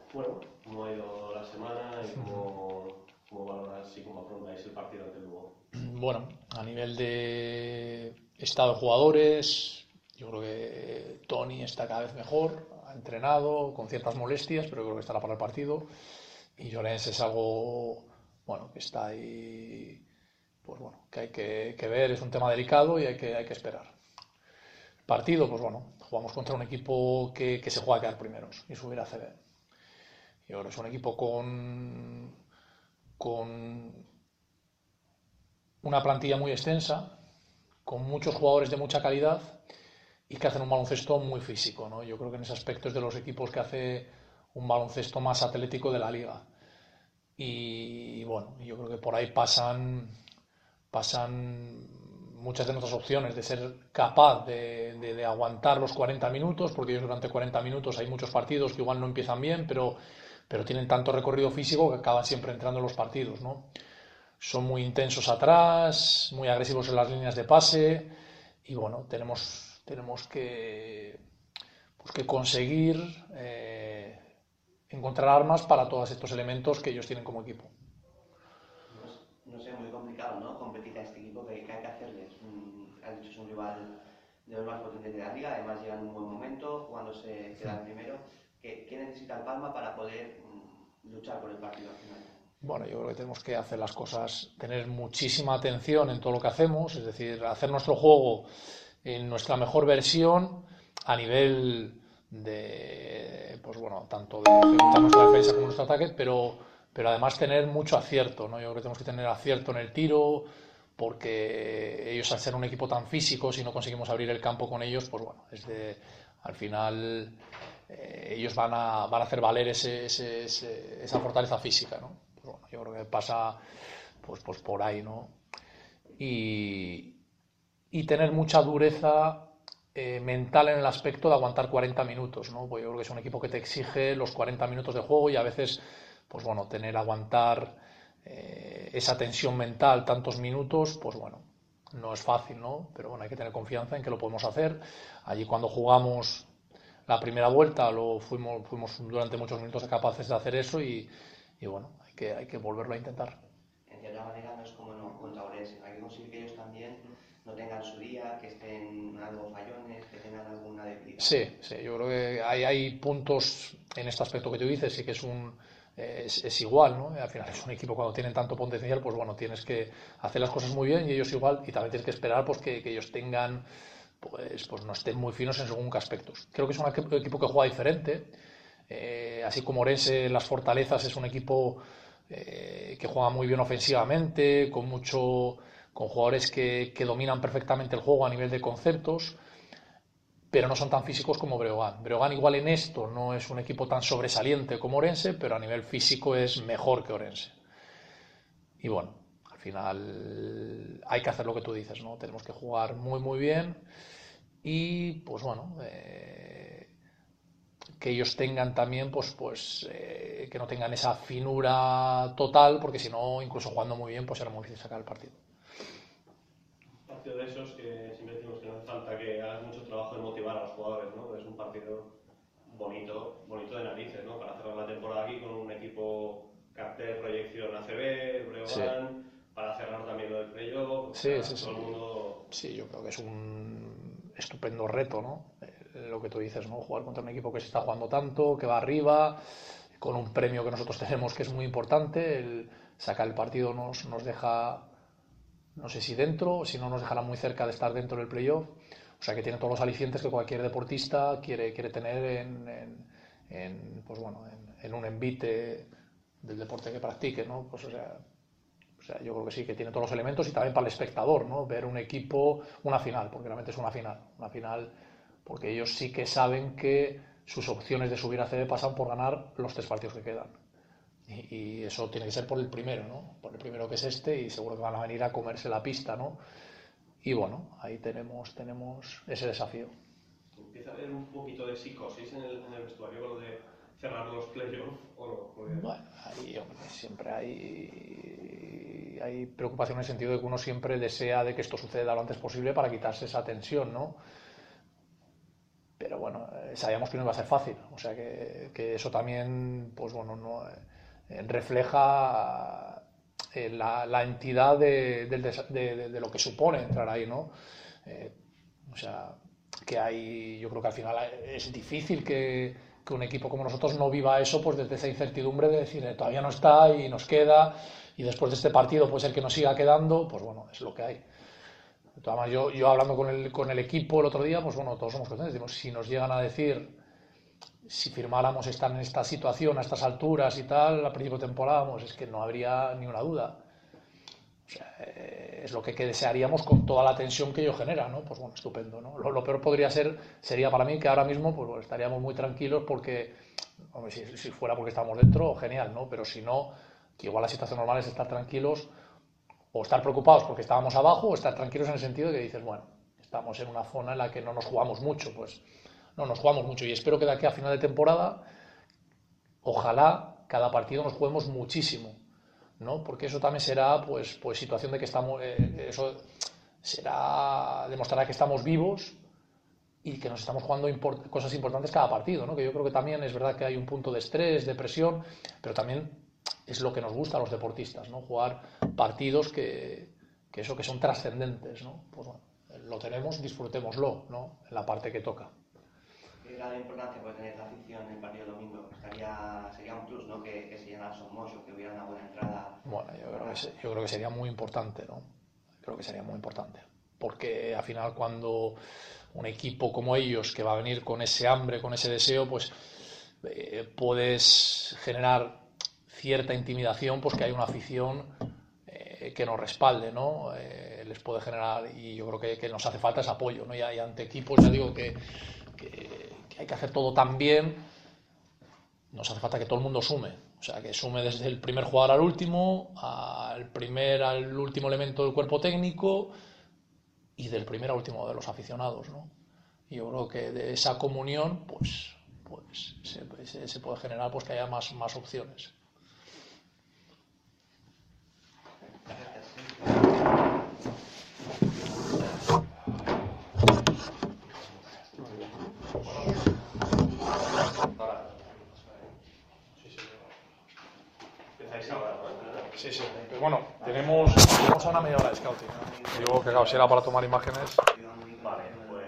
Bueno, ¿cómo ha ido la semana y cómo valoras y cómo afrontáis el partido ante el Lugo? Bueno, a nivel de estado de jugadores, yo creo que Tony está cada vez mejor, ha entrenado con ciertas molestias, pero creo que estará para el partido. Y Llorens es algo, bueno, que está ahí, pues bueno, que hay que ver, es un tema delicado y hay que esperar. Partido, pues bueno, jugamos contra un equipo que se juega a quedar primeros y subir a CB. Y ahora es un equipo con una plantilla muy extensa, con muchos jugadores de mucha calidad y que hacen un baloncesto muy físico, ¿no? Yo creo que en ese aspecto es de los equipos que hace un baloncesto más atlético de la liga. Y bueno, yo creo que por ahí pasan muchas de nuestras opciones de ser capaz de aguantar los 40 minutos, porque ellos durante 40 minutos hay muchos partidos que igual no empiezan bien, pero tienen tanto recorrido físico que acaban siempre entrando en los partidos, ¿no? Son muy intensos atrás, muy agresivos en las líneas de pase y bueno, tenemos que conseguir encontrar armas para todos estos elementos que ellos tienen como equipo. No sé, muy complicado, ¿no? Competir a este equipo que hay que hacerles. Has dicho, es un rival de los más potentes de la liga, además llegan en un buen momento, jugándose quedar primero. ¿Qué necesita el Palma para poder luchar por el partido al final? Bueno, yo creo que tenemos que hacer las cosas, tener muchísima atención en todo lo que hacemos, es decir, hacer nuestro juego en nuestra mejor versión a nivel de, pues bueno, tanto de ejecutar nuestra defensa como nuestro ataque, pero además tener mucho acierto, ¿no? Yo creo que tenemos que tener acierto en el tiro, porque ellos al ser un equipo tan físico, si no conseguimos abrir el campo con ellos, pues bueno, al final ellos van a hacer valer esa fortaleza física, ¿no? Pues bueno, yo creo que pasa pues por ahí, ¿no? Y, y tener mucha dureza mental en el aspecto de aguantar 40 minutos, ¿no? Pues yo creo que es un equipo que te exige los 40 minutos de juego y a veces, pues bueno, aguantar esa tensión mental tantos minutos, pues bueno, no es fácil, ¿no? Pero bueno, hay que tener confianza en que lo podemos hacer. Allí cuando jugamos la primera vuelta fuimos durante muchos minutos capaces de hacer eso y bueno, hay que volverlo a intentar. En cierta manera no es como no, contra Orense. Hay que conseguir que ellos también no tengan su día, que estén algo fallones, que tengan alguna debilidad. Sí, sí, yo creo que hay puntos en este aspecto que tú dices, sí que es igual, ¿no? Al final es un equipo cuando tienen tanto potencial, pues bueno, tienes que hacer las cosas muy bien y ellos igual, y también tienes que esperar pues que ellos tengan, pues no estén muy finos en según qué aspectos. Creo que es un equipo que juega diferente, así como Orense en las fortalezas es un equipo que juega muy bien ofensivamente, con jugadores que dominan perfectamente el juego a nivel de conceptos, pero no son tan físicos como Breogán. Breogán igual en esto no es un equipo tan sobresaliente como Orense, pero a nivel físico es mejor que Orense. Y bueno, al final hay que hacer lo que tú dices, ¿no? Tenemos que jugar muy muy bien y pues bueno, que ellos tengan también, que no tengan esa finura total, porque si no, incluso jugando muy bien, pues será muy difícil sacar el partido. Partido de esos que siempre decimos que no hace falta que hagas mucho trabajo de motivar a los jugadores, ¿no? Es un partido bonito, bonito de narices, ¿no? Para cerrar la temporada aquí con un equipo cartel, proyección ACB, Sí, Breogán, para cerrar también lo del playoff, o sí, sea, sí, sí. todo el mundo. Sí, yo creo que es un estupendo reto, ¿no? Lo que tú dices, ¿no? Jugar contra un equipo que se está jugando tanto, que va arriba, con un premio que nosotros tenemos que es muy importante. Sacar el partido nos deja, no sé si dentro, o si no nos dejará muy cerca de estar dentro del playoff. O sea que tiene todos los alicientes que cualquier deportista quiere tener pues bueno, en un envite del deporte que practique, ¿no? Pues o sea, yo creo que sí, que tiene todos los elementos y también para el espectador, ¿no? Ver un equipo, una final, porque realmente es una final, porque ellos sí que saben que sus opciones de subir a CB pasan por ganar los 3 partidos que quedan. Y eso tiene que ser por el primero, ¿no? Por el primero que es este y seguro que van a venir a comerse la pista, ¿no? Y bueno, ahí tenemos ese desafío. Empieza a haber un poquito de psicosis en el vestuario con lo de cerrar los playoffs o no. Porque. Bueno, ahí hombre, siempre hay preocupación en el sentido de que uno siempre desea de que esto suceda lo antes posible para quitarse esa tensión, ¿no? Pero bueno, sabíamos que no iba a ser fácil. O sea que eso también, pues bueno, no, refleja la entidad de lo que supone entrar ahí, ¿no? O sea, que yo creo que al final es difícil que un equipo como nosotros no viva eso, pues desde esa incertidumbre de decir todavía no está y nos queda, y después de este partido puede ser que nos siga quedando, pues bueno, es lo que hay. De todas maneras, yo hablando con el equipo el otro día, pues bueno, todos somos conscientes, decimos, si nos llegan a decir, si firmáramos estar en esta situación a estas alturas y tal, a principio de temporada, pues es que no habría ni una duda. O sea, es lo que desearíamos con toda la tensión que ello genera, ¿no? Pues bueno, estupendo, ¿no? Lo peor sería para mí que ahora mismo pues bueno, estaríamos muy tranquilos porque, hombre, si fuera porque estamos dentro, genial, ¿no? Pero si no, que igual la situación normal es estar tranquilos o estar preocupados porque estábamos abajo o estar tranquilos en el sentido de que dices, bueno, estamos en una zona en la que no nos jugamos mucho, pues no nos jugamos mucho y espero que de aquí a final de temporada, ojalá cada partido nos juguemos muchísimo, ¿no? Porque eso también será pues situación de que estamos, eso demostrará que estamos vivos y que nos estamos jugando cosas importantes cada partido, ¿no? Que yo creo que también es verdad que hay un punto de estrés, de presión, pero también es lo que nos gusta a los deportistas, ¿no? Jugar partidos que son trascendentes, ¿no? Pues bueno, lo tenemos, disfrutémoslo, ¿no? En la parte que toca. ¿Qué grado de importancia puede tener la afición en el partido domingo? Sería un plus, ¿no? Que se llenara Somoso, que hubiera una buena entrada. Bueno, yo creo que sería muy importante, ¿no? Creo que sería muy importante. Porque al final cuando un equipo como ellos, que va a venir con ese hambre, con ese deseo, pues puedes generar cierta intimidación, pues que hay una afición que nos respalde, ¿no? Les puede generar, y yo creo que nos hace falta ese apoyo, ¿no? Y ante equipos, ya digo que hay que hacer todo tan bien, nos hace falta que todo el mundo sume, o sea, que sume desde el primer jugador al último, al último elemento del cuerpo técnico y del primer al último de los aficionados, ¿no? Y yo creo que de esa comunión, pues se puede generar pues que haya más opciones. Sí. Pues bueno, tenemos a una media hora de scouting, ¿no? Digo que claro, si era para tomar imágenes.